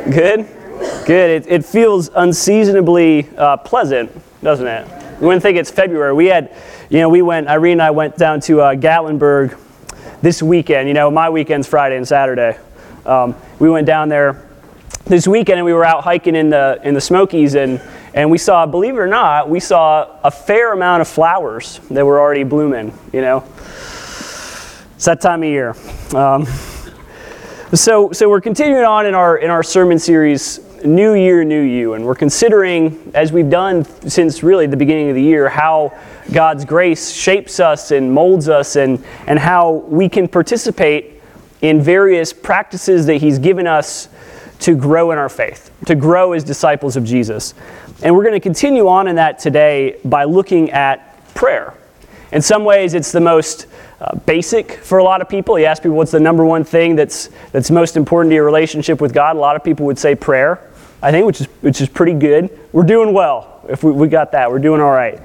Good? Good. It feels unseasonably pleasant, doesn't it? You wouldn't think it's February. Irene and I went down to Gatlinburg this weekend. My weekend's Friday and Saturday. We went down there this weekend and we were out hiking in the Smokies and we saw, believe it or not, we saw a fair amount of flowers that were already blooming, It's that time of year. So we're continuing on in our sermon series, New Year, New You, and we're considering, as we've done since really the beginning of the year, how God's grace shapes us and molds us and how we can participate in various practices that He's given us to grow in our faith, to grow as disciples of Jesus. And we're going to continue on in that today by looking at prayer. In some ways, it's the most basic for a lot of people. You ask people what's the number one thing that's most important to your relationship with God. A lot of people would say prayer, I think, which is pretty good. We're doing well. If we got that, we're doing all right.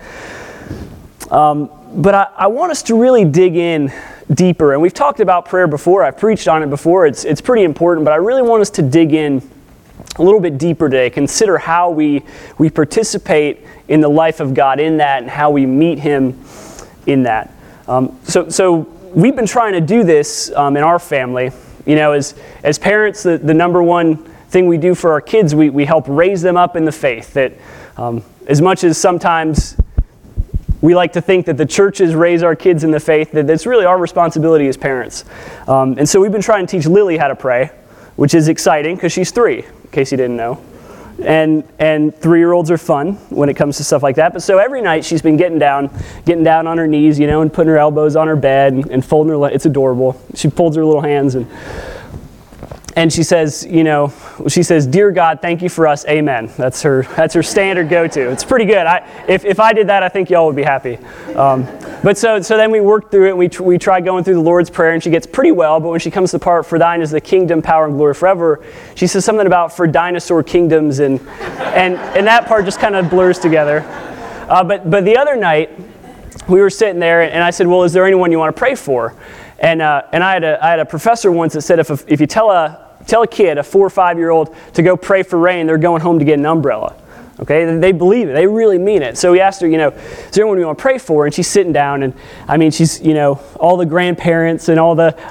But I want us to really dig in deeper. And we've talked about prayer before. I've preached on it before. It's pretty important, but I really want us to dig in a little bit deeper today. Consider how we participate in the life of God in that and how we meet Him in that. So we've been trying to do this in our family. As parents, the number one thing we do for our kids, we help raise them up in the faith. That as much as sometimes we like to think that the churches raise our kids in the faith, that it's really our responsibility as parents. And so we've been trying to teach Lily how to pray, which is exciting because she's 3, in case you didn't know. And 3-year-olds are fun when it comes to stuff like that. But so every night she's been getting down on her knees, and putting her elbows on her bed and folding her legs. It's adorable. She folds her little hands and she says, "Dear God, thank you for us. Amen." That's her standard go-to. It's pretty good. If I did that, I think y'all would be happy. But so then we worked through it. And we tried going through the Lord's Prayer, and she gets pretty well. But when she comes to the part, "For thine is the kingdom, power, and glory forever," she says something about "for dinosaur kingdoms," and that part just kind of blurs together. But the other night, we were sitting there, and I said, "Well, is there anyone you want to pray for?" And I had a professor once that said if you tell a kid, a 4 or 5-year-old, to go pray for rain, they're going home to get an umbrella. Okay, they believe it. They really mean it. So we asked her, is there anyone you want to pray for? And she's sitting down, and she's, all the grandparents and all the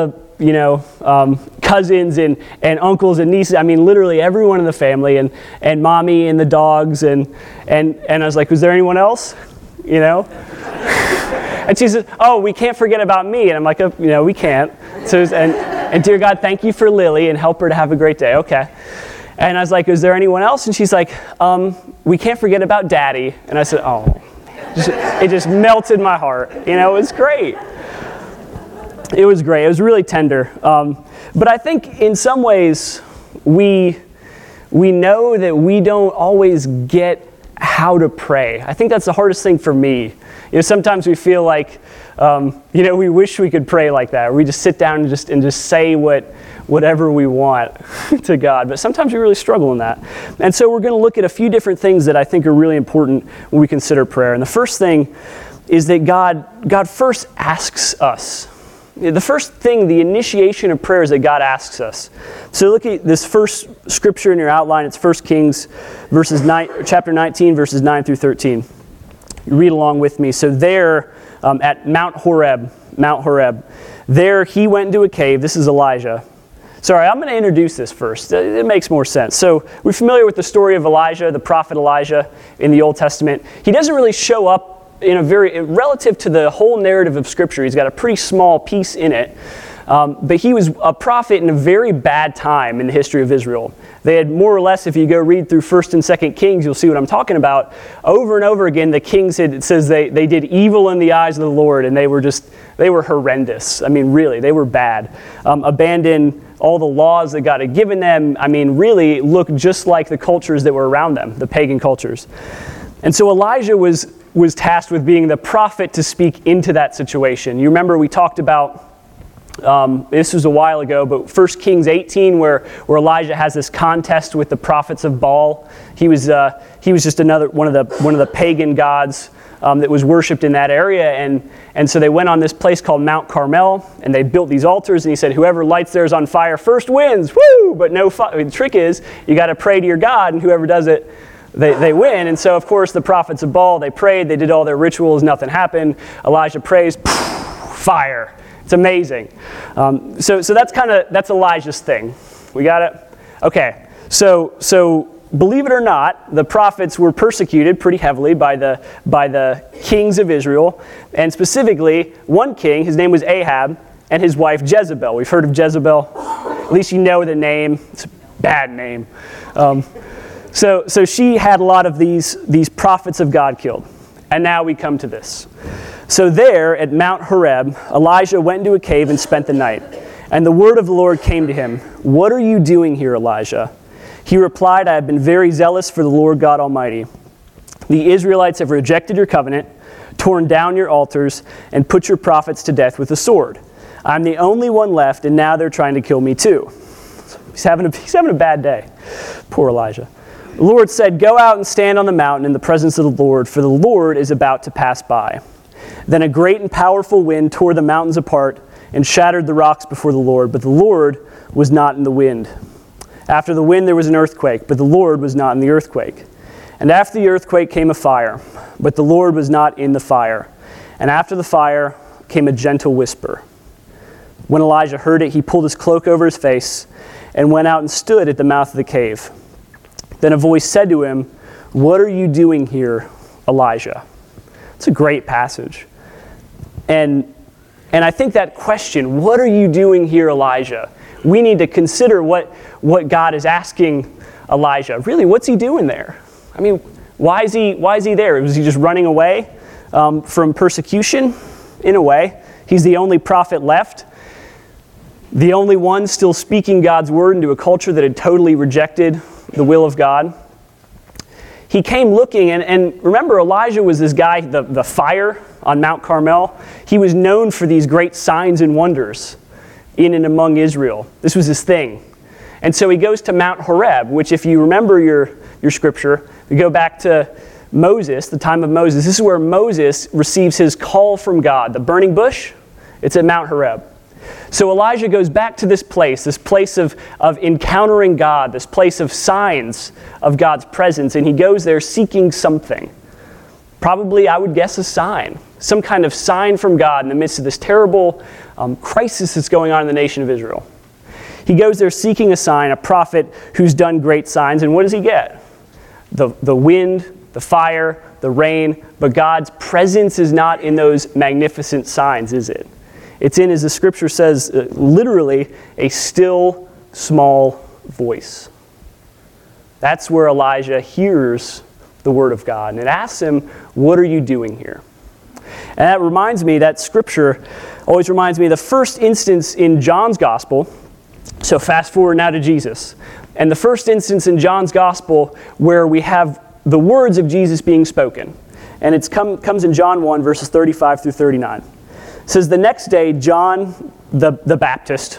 cousins and uncles and nieces. Literally everyone in the family, and mommy and the dogs, and I was like, "Was there anyone else?" And she said, "Oh, we can't forget about me." And I'm like, we can't. So and dear God, thank you for Lily and help her to have a great day. Okay. And I was like, "Is there anyone else?" And she's like, "We can't forget about Daddy." And I said, "Oh," it just melted my heart. It was great. It was great. It was really tender. But I think in some ways we know that we don't always get how to pray. I think that's the hardest thing for me. Sometimes we feel like, we wish we could pray like that. Or we just sit down and just say whatever we want to God. But sometimes we really struggle in that. And so we're going to look at a few different things that I think are really important when we consider prayer. And the first thing is that God first asks us. The first thing, the initiation of prayer, is that God asks us. So look at this first scripture in your outline. It's 1 Kings chapter 19, verses 9 through 13. You read along with me. So there at Mount Horeb, there he went into a cave. This is Elijah. Sorry, I'm going to introduce this first. It makes more sense. So we're familiar with the story of Elijah, the prophet Elijah in the Old Testament. He doesn't really show up in a relative to the whole narrative of Scripture. He's got a pretty small piece in it. But he was a prophet in a very bad time in the history of Israel. They had more or less, if you go read through 1st and 2nd Kings, you'll see what I'm talking about. Over and over again, the kings it says they did evil in the eyes of the Lord, and they were horrendous. Really, they were bad. Abandoned all the laws that God had given them. Really looked just like the cultures that were around them, the pagan cultures. And so Elijah was tasked with being the prophet to speak into that situation. You remember we talked about, this was a while ago, but 1 Kings 18, where Elijah has this contest with the prophets of Baal. He was just another one of the pagan gods that was worshipped in that area. And so they went on this place called Mount Carmel, and they built these altars, and he said, whoever lights theirs on fire first wins. Woo! But no fire. The trick is, you got to pray to your God, and whoever does it, they win. And so, of course, the prophets of Baal, they prayed, they did all their rituals, nothing happened. Elijah prays, fire. It's amazing. So that's Elijah's thing. We got it? Okay. So believe it or not, the prophets were persecuted pretty heavily by the kings of Israel, and specifically one king. His name was Ahab, and his wife Jezebel. We've heard of Jezebel. At least you know the name. It's a bad name. So she had a lot of these prophets of God killed. And now we come to this. So there at Mount Horeb, Elijah went into a cave and spent the night. And the word of the Lord came to him. "What are you doing here, Elijah?" He replied, "I have been very zealous for the Lord God Almighty. The Israelites have rejected your covenant, torn down your altars, and put your prophets to death with the sword. I'm the only one left, and now they're trying to kill me too." He's having a bad day. Poor Elijah. The Lord said, "Go out and stand on the mountain in the presence of the Lord, for the Lord is about to pass by." Then a great and powerful wind tore the mountains apart and shattered the rocks before the Lord, but the Lord was not in the wind. After the wind there was an earthquake, but the Lord was not in the earthquake. And after the earthquake came a fire, but the Lord was not in the fire. And after the fire came a gentle whisper. When Elijah heard it, he pulled his cloak over his face and went out and stood at the mouth of the cave. Then a voice said to him, "What are you doing here, Elijah?" It's a great passage. And I think that question, what are you doing here, Elijah? We need to consider what God is asking Elijah. Really, what's he doing there? I mean, why is he there? Was he just running away from persecution? In a way. He's the only prophet left. The only one still speaking God's word into a culture that had totally rejected the will of God. He came looking, and remember, Elijah was this guy, the fire on Mount Carmel. He was known for these great signs and wonders in and among Israel. This was his thing. And so he goes to Mount Horeb, which, if you remember your scripture, you go back to Moses, the time of Moses. This is where Moses receives his call from God. The burning bush, it's at Mount Horeb. So Elijah goes back to this place of encountering God, this place of signs of God's presence, and he goes there seeking something. Probably, I would guess, a sign. Some kind of sign from God in the midst of this terrible crisis that's going on in the nation of Israel. He goes there seeking a sign, a prophet who's done great signs, and what does he get? The wind, the fire, the rain, but God's presence is not in those magnificent signs, is it? It's in, as the scripture says, literally, a still, small voice. That's where Elijah hears the word of God. And it asks him, "What are you doing here?" And that reminds me, that scripture always reminds me of the first instance in John's gospel. So fast forward now to Jesus. And the first instance in John's gospel where we have the words of Jesus being spoken. And it comes in John 1, verses 35 through 39. It says, "The next day, John the Baptist,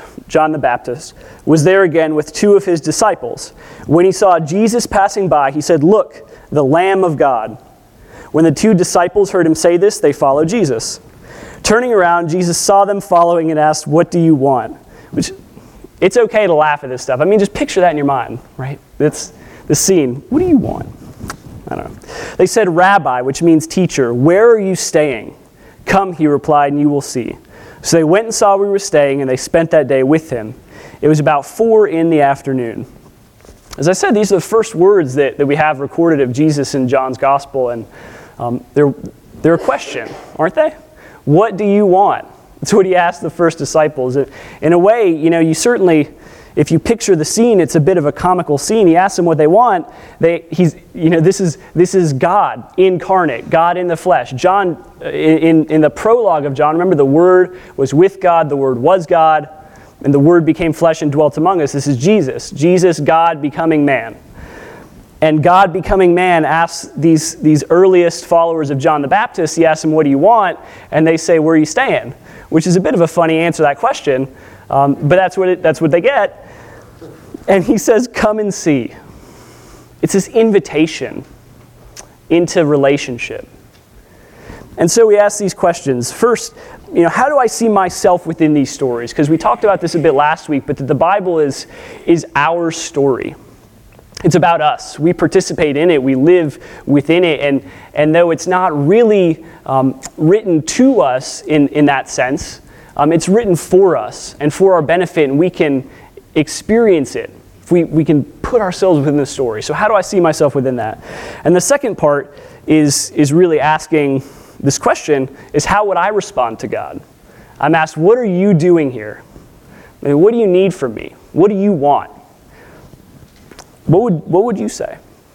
was there again with two of his disciples. When he saw Jesus passing by, he said, 'Look, the Lamb of God.' When the two disciples heard him say this, they followed Jesus. Turning around, Jesus saw them following and asked, 'What do you want?'" Which, it's okay to laugh at this stuff. I mean, just picture that in your mind, right? It's the scene. What do you want? I don't know. They said, "Rabbi," which means teacher, "where are you staying?" "Come," he replied, "and you will see." So they went and saw where he was staying, and they spent that day with him. It was about 4 p.m. As I said, these are the first words that we have recorded of Jesus in John's gospel, and they're a question, aren't they? What do you want? That's what he asked the first disciples. In a way, you certainly, if you picture the scene, it's a bit of a comical scene. He asks them what they want. This is God incarnate, God in the flesh. John, in the prologue of John, remember, the Word was with God, the Word was God, and the Word became flesh and dwelt among us. This is Jesus. Jesus, God becoming man. And God becoming man asks these earliest followers of John the Baptist, he asks them, "What do you want?" And they say, "Where are you staying?" Which is a bit of a funny answer to that question. But that's what they get. And he says, "Come and see." It's this invitation into relationship. And so we ask these questions. First, how do I see myself within these stories? Because we talked about this a bit last week, but the Bible is our story. It's about us. We participate in it. We live within it. And though it's not really written to us in that sense, it's written for us and for our benefit, and we can experience it. We can put ourselves within the story. So how do I see myself within that? And the second part is really asking this question, is how would I respond to God? I'm asked, what are you doing here? What do you need from me? What do you want? What would you say?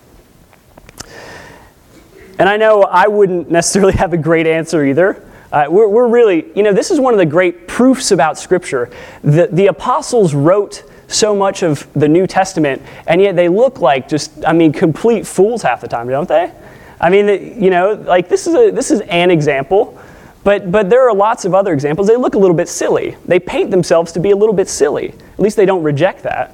And I know I wouldn't necessarily have a great answer either. We're really, this is one of the great proofs about Scripture. The apostles wrote so much of the New Testament, and yet they look like complete fools half the time, don't they? This is an example, but there are lots of other examples. They look a little bit silly. They paint themselves to be a little bit silly. At least they don't reject that.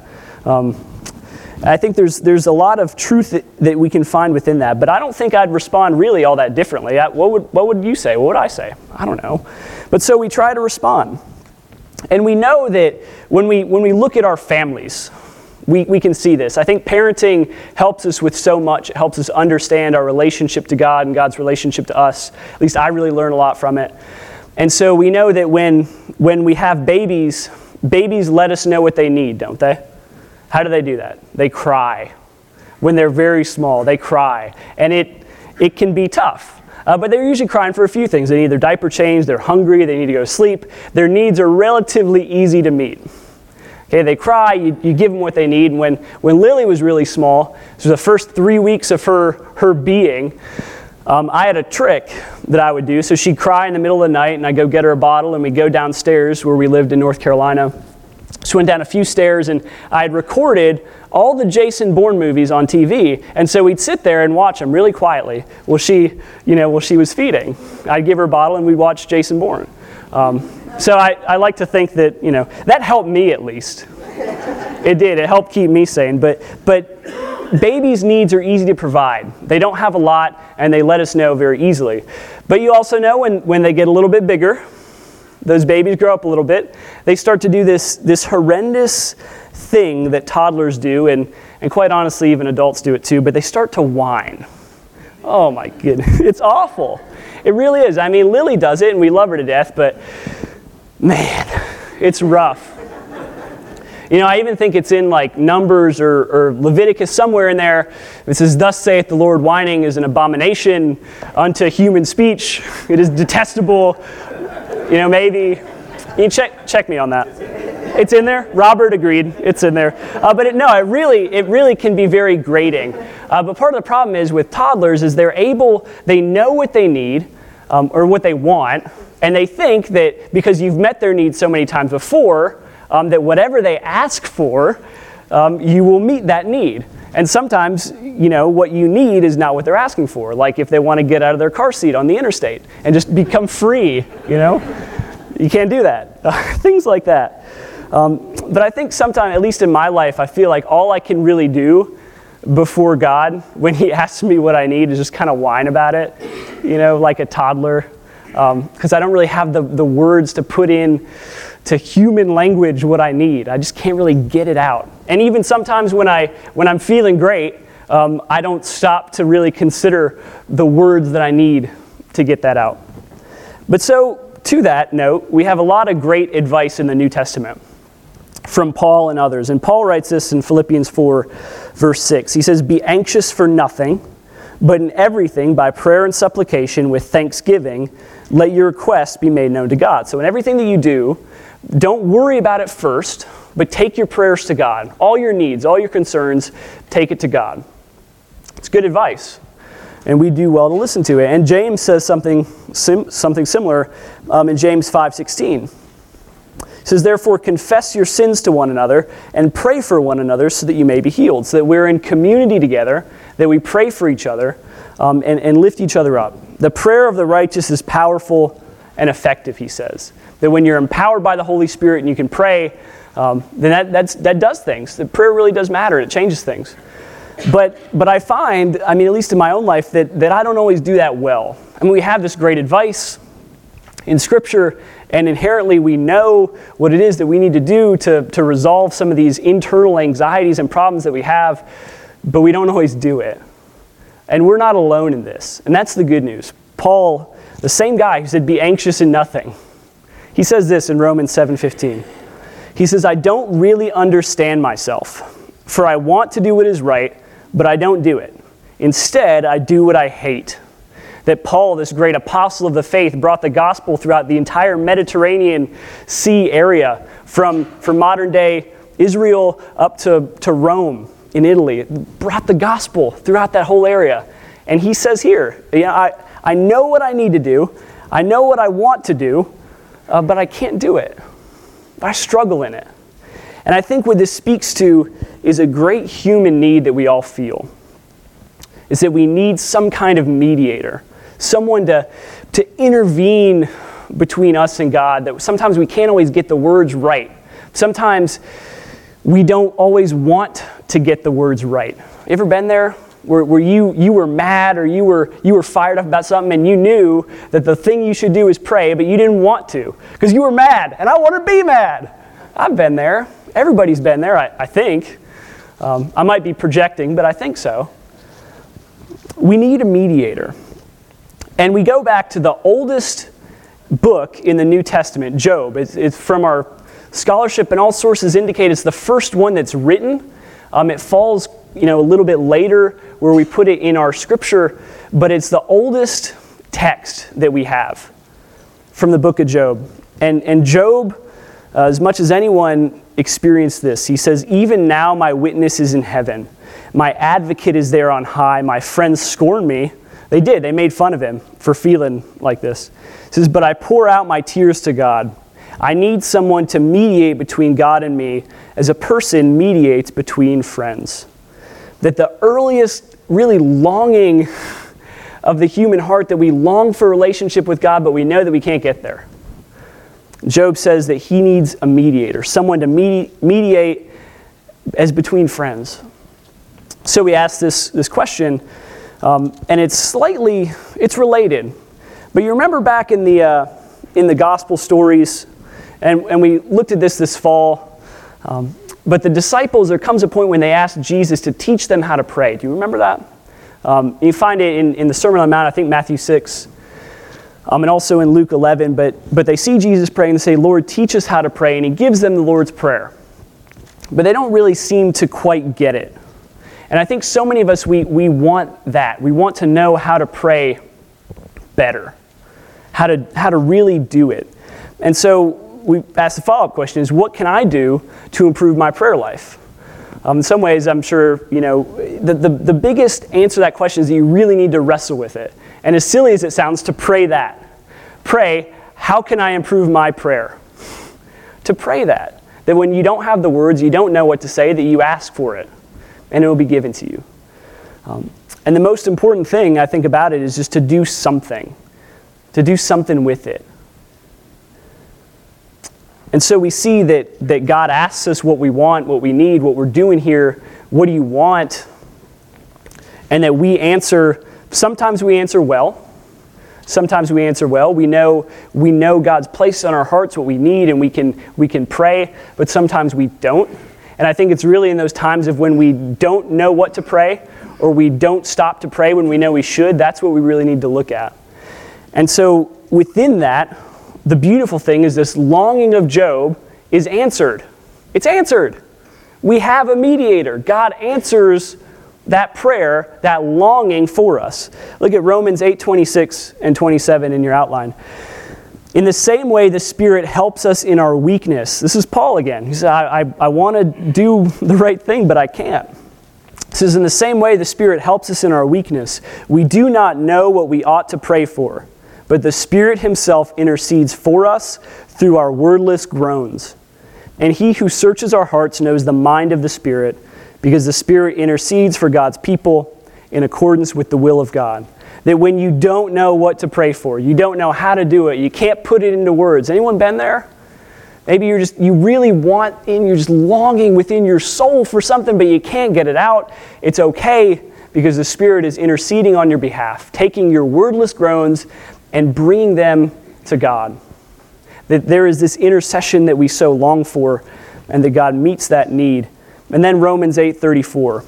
I think there's a lot of truth that we can find within that, but I don't think I'd respond really all that differently. What would you say? What would I say? I don't know. But so we try to respond. And we know that when we look at our families, we can see this. I think parenting helps us with so much. It helps us understand our relationship to God and God's relationship to us. At least I really learn a lot from it. And so we know that when we have babies let us know what they need, don't they? How do they do that? They cry. When they're very small, they cry. And it can be tough. But they're usually crying for a few things. They need their diaper changed, they're hungry, they need to go to sleep. Their needs are relatively easy to meet. Okay, they cry, you give them what they need. And when Lily was really small, so the first 3 weeks of her being, I had a trick that I would do. So she'd cry in the middle of the night, and I'd go get her a bottle, and we'd go downstairs where we lived in North Carolina. So went down a few stairs, and I had recorded all the Jason Bourne movies on TV, and so we'd sit there and watch them really quietly while she was feeding. I'd give her a bottle, and we'd watch Jason Bourne. So I like to think that that helped me at least. It did. It helped keep me sane. But babies' needs are easy to provide. They don't have a lot, and they let us know very easily. But you also know when they get a little bit bigger, those babies grow up a little bit, they start to do this horrendous thing that toddlers do, and quite honestly, even adults do it too, but they start to whine. Oh my goodness, it's awful. It really is. Lily does it, and we love her to death, but man, it's rough. I even think it's in Numbers or Leviticus, somewhere in there. It says, "Thus saith the Lord, whining is an abomination unto human speech. It is detestable." Maybe you check me on that. It's in there. Robert agreed. It's in there. But it really can be very grating. But part of the problem is with toddlers is they know what they need or what they want, and they think that because you've met their needs so many times before, that whatever they ask for, you will meet that need. And sometimes, what you need is not what they're asking for. Like if they want to get out of their car seat on the interstate and just become free, you can't do that. Things like that. But I think sometimes, at least in my life, I feel like all I can really do before God when He asks me what I need is just kind of whine about it, like a toddler. Because I don't really have the words to put in to human language what I need. I just can't really get it out. And even sometimes when I'm feeling great, I don't stop to really consider the words that I need to get that out. But so, to that note, we have a lot of great advice in the New Testament from Paul and others. And Paul writes this in Philippians 4, verse 6. He says, "Be anxious for nothing, but in everything, by prayer and supplication, with thanksgiving, let your requests be made known to God." So in everything that you do, don't worry about it first, but take your prayers to God. All your needs, all your concerns, take it to God. It's good advice, and we do well to listen to it. And James says something similar in James 5:16. He says, "Therefore confess your sins to one another and pray for one another so that you may be healed." So that we're in community together, that we pray for each other and lift each other up. The prayer of the righteous is powerful and effective, he says. That when you're empowered by the Holy Spirit and you can pray, then that does things. The prayer really does matter. It changes things. But I find, at least in my own life, that I don't always do that well. We have this great advice in Scripture, and inherently we know what it is that we need to do to resolve some of these internal anxieties and problems that we have, but we don't always do it. And we're not alone in this, and that's the good news. Paul, the same guy who said, be anxious in nothing, he says this in Romans 7:15. He says, I don't really understand myself, for I want to do what is right, but I don't do it. Instead, I do what I hate. That Paul, this great apostle of the faith, brought the gospel throughout the entire Mediterranean Sea area, from modern day Israel up to Rome in Italy. It brought the gospel throughout that whole area. And he says here, I know what I need to do, I know what I want to do, but I can't do it. I struggle in it. And I think what this speaks to is a great human need that we all feel. Is that we need some kind of mediator. Someone to intervene between us and God. That sometimes we can't always get the words right. Sometimes we don't always want to get the words right. You ever been there? Where you were mad or you were fired up about something and you knew that the thing you should do is pray, but you didn't want to because you were mad, and I want to be mad. I've been there. Everybody's been there, I think. I might be projecting, but I think so. We need a mediator. And we go back to the oldest book in the New Testament, Job. It's from our scholarship, and all sources indicate it's the first one that's written. It falls a little bit later where we put it in our scripture, but it's the oldest text that we have from the book of Job. And Job, as much as anyone experienced this, he says, even now my witness is in heaven. My advocate is there on high. My friends scorn me. They did. They made fun of him for feeling like this. He says, but I pour out my tears to God. I need someone to mediate between God and me as a person mediates between friends. That the earliest really longing of the human heart, that we long for a relationship with God, but we know that we can't get there. Job says that he needs a mediator, someone to mediate as between friends. So we ask this question, and it's related. But you remember back in the gospel stories, and we looked at this fall, but the disciples, there comes a point when they ask Jesus to teach them how to pray. Do you remember that? You find it in the Sermon on the Mount, I think Matthew 6, and also in Luke 11, but they see Jesus pray and they say, Lord, teach us how to pray, and he gives them the Lord's Prayer. But they don't really seem to quite get it. And I think so many of us, we want that. We want to know how to pray better, how to really do it. And so we asked the follow-up question is, what can I do to improve my prayer life? In some ways, I'm sure, the biggest answer to that question is that you really need to wrestle with it. And as silly as it sounds, to pray that. Pray, how can I improve my prayer? To pray that when you don't have the words, you don't know what to say, that you ask for it, and it will be given to you. And the most important thing, I think, about it is just to do something with it. And so we see that God asks us what we want, what we need, what we're doing here. What do you want? And that we answer, sometimes we answer well. Sometimes we answer well. We know God's placed on our hearts what we need, and we can pray, but sometimes we don't. And I think it's really in those times of when we don't know what to pray, or we don't stop to pray when we know we should, that's what we really need to look at. And so within that, the beautiful thing is this longing of Job is answered. It's answered. We have a mediator. God answers that prayer, that longing for us. Look at Romans 8:26 and 27 in your outline. In the same way, the Spirit helps us in our weakness. This is Paul again. He said, I want to do the right thing, but I can't. He says, in the same way, the Spirit helps us in our weakness. We do not know what we ought to pray for, but the Spirit himself intercedes for us through our wordless groans. And he who searches our hearts knows the mind of the Spirit, because the Spirit intercedes for God's people in accordance with the will of God. That when you don't know what to pray for, you don't know how to do it, you can't put it into words. Anyone been there? Maybe you really want, and you're just longing within your soul for something, but you can't get it out. It's okay, because the Spirit is interceding on your behalf, taking your wordless groans and bringing them to God. That there is this intercession that we so long for, and that God meets that need. And then Romans 8:34.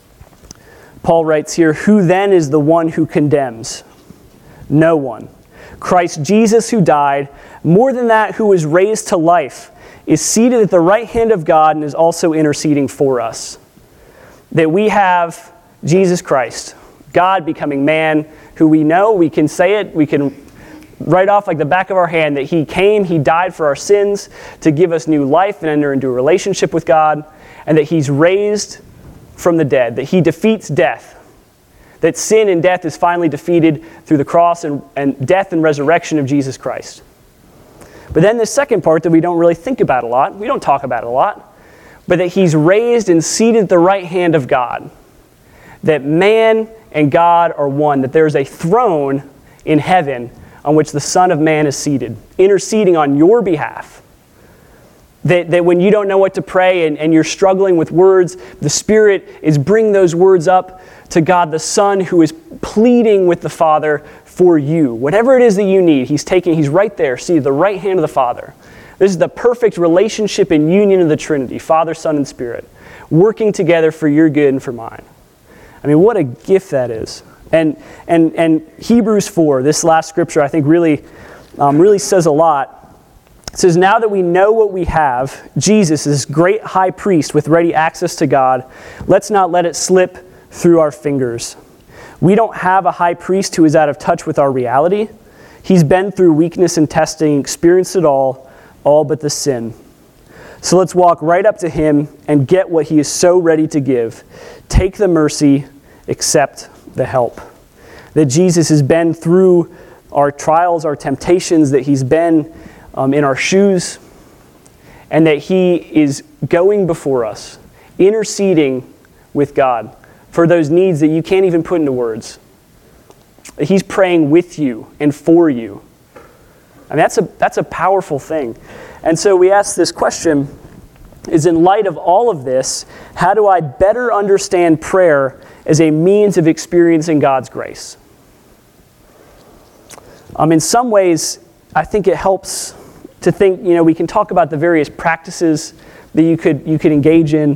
Paul writes here, "Who then is the one who condemns? No one. Christ Jesus, who died, more than that, who was raised to life, is seated at the right hand of God and is also interceding for us." That we have Jesus Christ, God becoming man, who we know, we can say it, we can write off like the back of our hand that He came, He died for our sins to give us new life and enter into a relationship with God, and that He's raised from the dead, that He defeats death, that sin and death is finally defeated through the cross and death and resurrection of Jesus Christ. But then the second part that we don't really think about a lot, we don't talk about it a lot, but that He's raised and seated at the right hand of God. That man and God are one, that there is a throne in heaven on which the Son of Man is seated, interceding on your behalf. That when you don't know what to pray and you're struggling with words, the Spirit is bringing those words up to God the Son, who is pleading with the Father for you. Whatever it is that you need, He's right there, seated at the right hand of the Father. This is the perfect relationship and union of the Trinity, Father, Son, and Spirit, working together for your good and for mine. I mean, what a gift that is. And Hebrews 4, this last scripture, I think really says a lot. It says, "Now that we know what we have, Jesus is great high priest with ready access to God, let's not let it slip through our fingers. We don't have a high priest who is out of touch with our reality. He's been through weakness and testing, experienced it all but the sin. So let's walk right up to Him and get what He is so ready to give. Take the mercy, accept the help." That Jesus has been through our trials, our temptations, that He's been in our shoes, and that He is going before us, interceding with God for those needs that you can't even put into words. That He's praying with you and for you. I mean, that's a powerful thing. And so we ask this question, is in light of all of this, how do I better understand prayer as a means of experiencing God's grace? In some ways, I think it helps to think, we can talk about the various practices that you could engage in,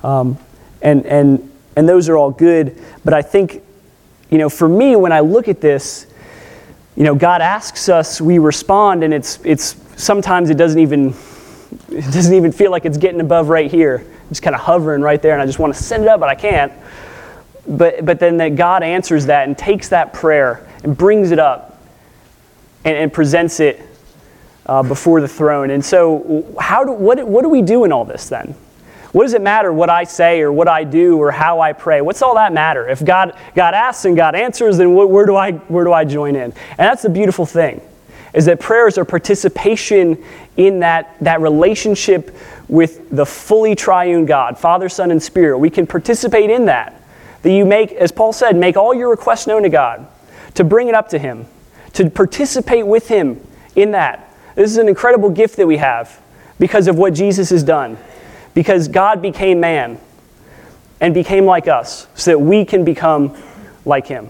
and those are all good. But I think, for me, when I look at this, God asks us, we respond, and it's sometimes it doesn't even feel like it's getting above right here. It's kind of hovering right there, and I just want to send it up, but I can't. But then that God answers that and takes that prayer and brings it up and presents it before the throne. And so what do we do in all this then? What does it matter what I say or what I do or how I pray? What's all that matter? If God asks and God answers, then where do I join in? And that's the beautiful thing, is that prayers are participation in that relationship with the fully triune God, Father, Son, and Spirit. We can participate in that. That you make, as Paul said, make all your requests known to God, to bring it up to Him, to participate with Him in that. This is an incredible gift that we have because of what Jesus has done. Because God became man and became like us so that we can become like Him.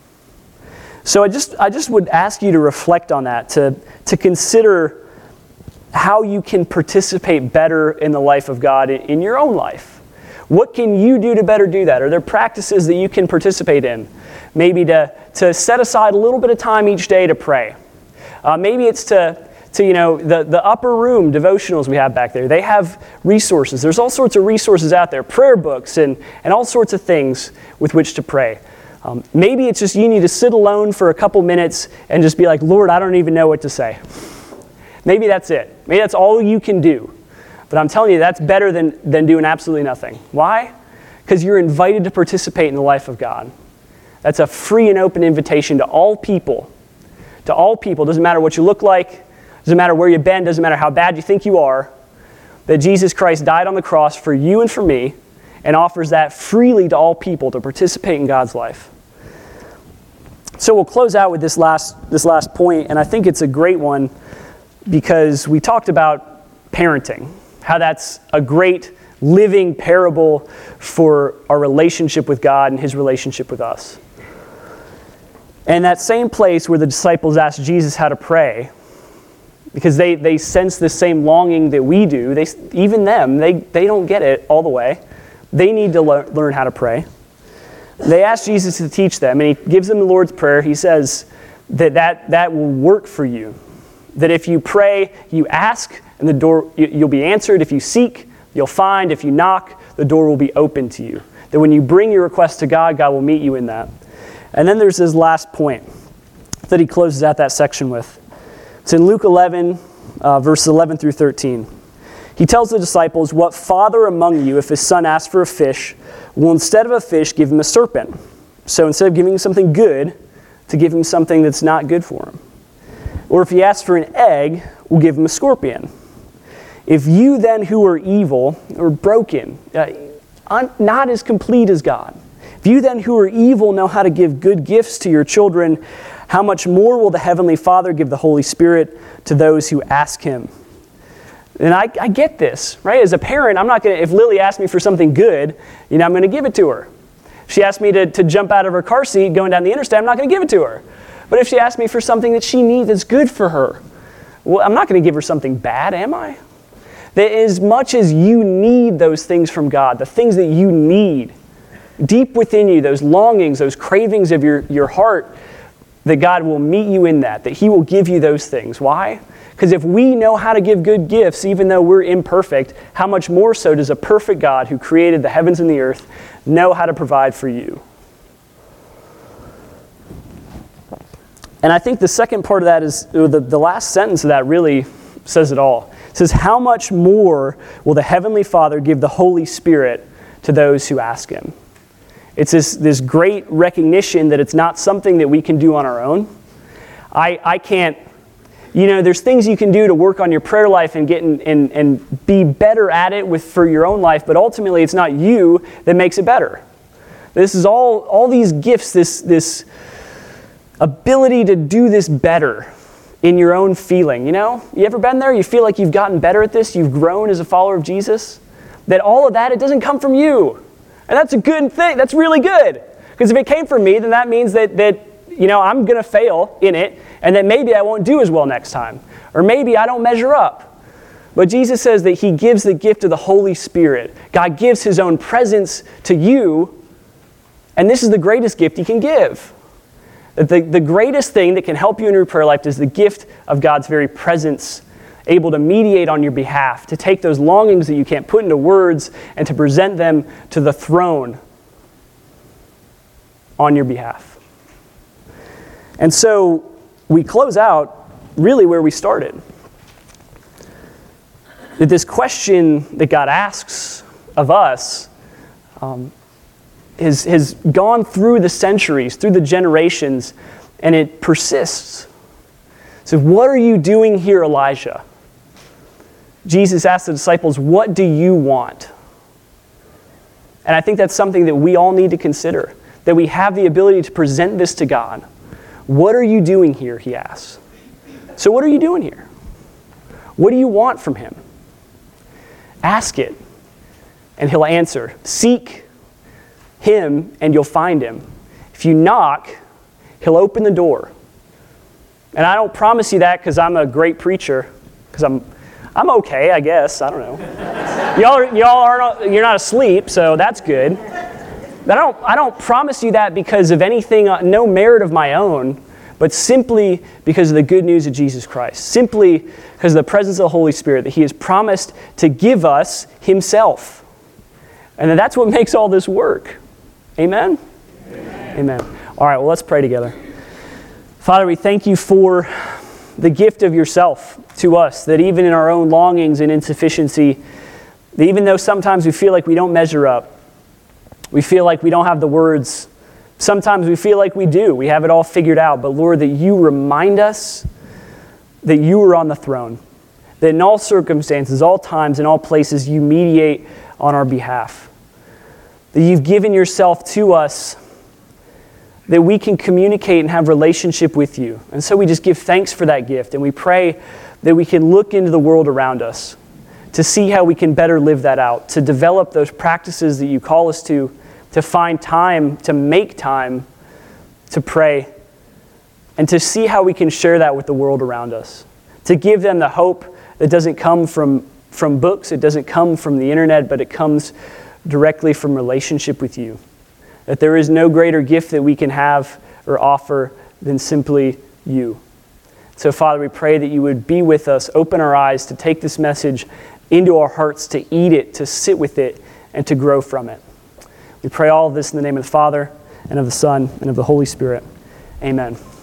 So I just would ask you to reflect on that, to consider how you can participate better in the life of God in your own life. What can you do to better do that? Are there practices that you can participate in? Maybe to set aside a little bit of time each day to pray. Maybe it's to the upper room devotionals we have back there. They have resources. There's all sorts of resources out there, prayer books and all sorts of things with which to pray. Maybe it's just you need to sit alone for a couple minutes and just be like, Lord, I don't even know what to say. Maybe that's it. Maybe that's all you can do. But I'm telling you, that's better than doing absolutely nothing. Why? Because you're invited to participate in the life of God. That's a free and open invitation to all people. To all people. Doesn't matter what you look like. Doesn't matter where you've been. Doesn't matter how bad you think you are. That Jesus Christ died on the cross for you and for me and offers that freely to all people to participate in God's life. So we'll close out with this last point, and I think it's a great one because we talked about parenting, how that's a great living parable for our relationship with God and his relationship with us. And that same place where the disciples asked Jesus how to pray, because they sense the same longing that we do, they don't get it all the way. They need to learn how to pray. They ask Jesus to teach them, and he gives them the Lord's Prayer. He says that will work for you. That if you pray, you ask, and the door you'll be answered. If you seek, you'll find. If you knock, the door will be open to you. That when you bring your request to God, God will meet you in that. And then there's his last point that he closes out that section with. It's in Luke 11, verses 11 through 13. He tells the disciples, "What father among you, if his son asks for a fish, will instead of a fish give him a serpent? So instead of giving him something good, to give him something that's not good for him. Or if he asks for an egg, will give him a scorpion. If you then who are evil or broken, not as complete as God, if you then who are evil know how to give good gifts to your children, how much more will the Heavenly Father give the Holy Spirit to those who ask him?" And I get this, right? As a parent, I'm not going to, if Lily asks me for something good, I'm going to give it to her. If she asks me to jump out of her car seat going down the interstate, I'm not going to give it to her. But if she asks me for something that she needs that's good for her, well, I'm not going to give her something bad, am I? That as much as you need those things from God, the things that you need, deep within you, those longings, those cravings of your heart, that God will meet you in that he will give you those things. Why? Because if we know how to give good gifts, even though we're imperfect, how much more so does a perfect God who created the heavens and the earth know how to provide for you? And I think the second part of that is, the last sentence of that really says it all. It says, "How much more will the Heavenly Father give the Holy Spirit to those who ask him?" It's this great recognition that it's not something that we can do on our own. I can't, there's things you can do to work on your prayer life and get and be better at it for your own life, but ultimately it's not you that makes it better. This is all these gifts, this ability to do this better in your own feeling. You ever been there? You feel like you've gotten better at this, you've grown as a follower of Jesus? That all of that, it doesn't come from you. And that's a good thing. That's really good. Because if it came from me, then that means that I'm going to fail in it, and that maybe I won't do as well next time. Or maybe I don't measure up. But Jesus says that he gives the gift of the Holy Spirit. God gives his own presence to you, and this is the greatest gift he can give. The greatest thing that can help you in your prayer life is the gift of God's very presence, able to mediate on your behalf, to take those longings that you can't put into words and to present them to the throne on your behalf. And so we close out really where we started. That this question that God asks of us has gone through the centuries, through the generations, and it persists. So what are you doing here, Elijah? Jesus asked the disciples, "What do you want?" And I think that's something that we all need to consider, that we have the ability to present this to God. What are you doing here, he asks. So what are you doing here? What do you want from him? Ask it, and he'll answer. Seek him, and you'll find him. If you knock, he'll open the door. And I don't promise you that because I'm a great preacher, because I'm okay, I guess. I don't know. You're not asleep, so that's good. But I don't promise you that because of anything, no merit of my own, but simply because of the good news of Jesus Christ. Simply because of the presence of the Holy Spirit that he has promised to give us himself. And that's what makes all this work. Amen? Amen. All right, well, let's pray together. Father, we thank you for the gift of yourself to us, that even in our own longings and insufficiency, that even though sometimes we feel like we don't measure up, we feel like we don't have the words, sometimes we feel like we do, we have it all figured out, but Lord, that you remind us that you are on the throne, that in all circumstances, all times, in all places, you mediate on our behalf, that you've given yourself to us, that we can communicate and have relationship with you. And so we just give thanks for that gift, and we pray that we can look into the world around us, to see how we can better live that out, to develop those practices that you call us to find time, to make time to pray, and to see how we can share that with the world around us, to give them the hope that doesn't come from books, it doesn't come from the internet, but it comes directly from relationship with you. That there is no greater gift that we can have or offer than simply you. So, Father, we pray that you would be with us, open our eyes to take this message into our hearts, to eat it, to sit with it, and to grow from it. We pray all of this in the name of the Father, and of the Son, and of the Holy Spirit. Amen.